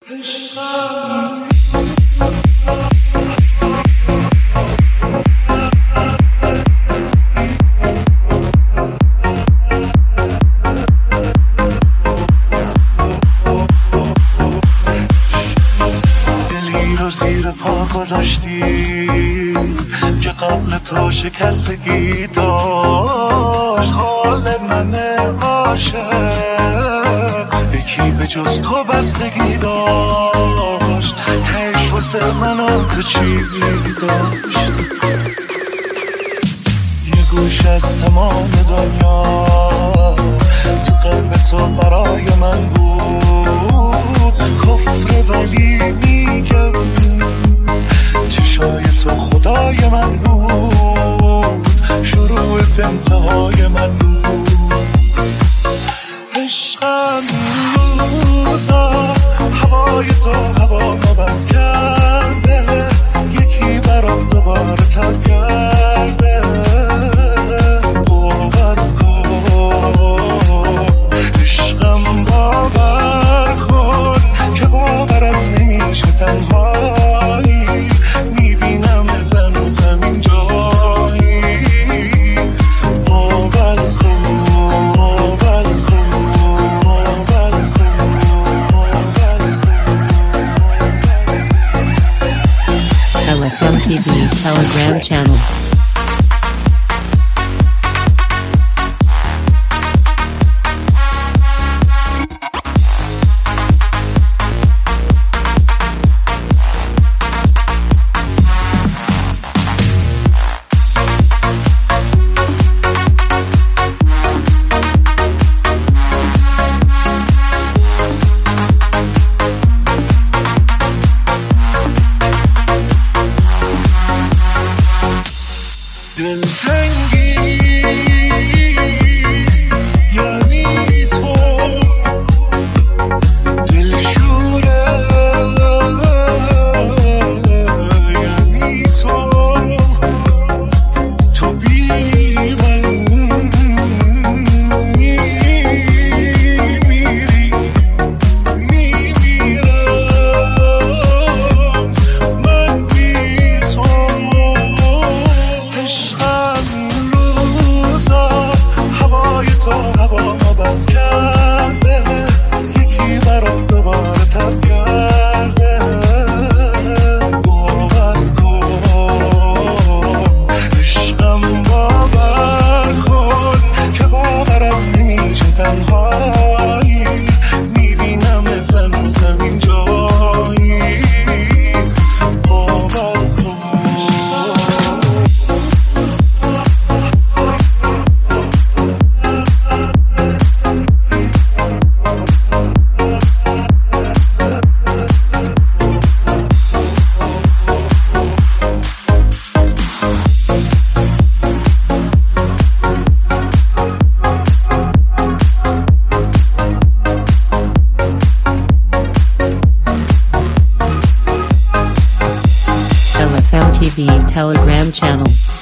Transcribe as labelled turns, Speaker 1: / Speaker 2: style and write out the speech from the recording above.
Speaker 1: دلی رو زیر پا گذاشتی که قبل تو شکستگی داشت. حال من عاشق یکی به جز تو بستگی داشت. تهش واسه من تو چی داشت؟ یه گوش از تمام دنیا تو قلب تو برای من بود. کفر ولی میگم چشای تو خدای من بود. شروعت انتهای من بود. عشقم روزا هوای تو هوا مبند کرده. یکی برام دوباره تب کرده. باور کن عشقم، باور کن که باورم نمیشه تنهایی. میبینم تنو زمین جایی. باور کن، باور کن، باور کن، باور کن.
Speaker 2: LFM TV Telegram channel.
Speaker 1: دلتنگی یعنی تو، دلشوره یعنی تو. تو بی من میمیری، میمیرم من بی تو. عشقم روزا هوای تو هوا مبند کرده. یکی برام دوباره تب کرده. باور کن عشقم، باور کن که باورم نمیشه تنهایی. میبینم تنو زمین جایی. باور کن.
Speaker 2: LFM TV Telegram channel.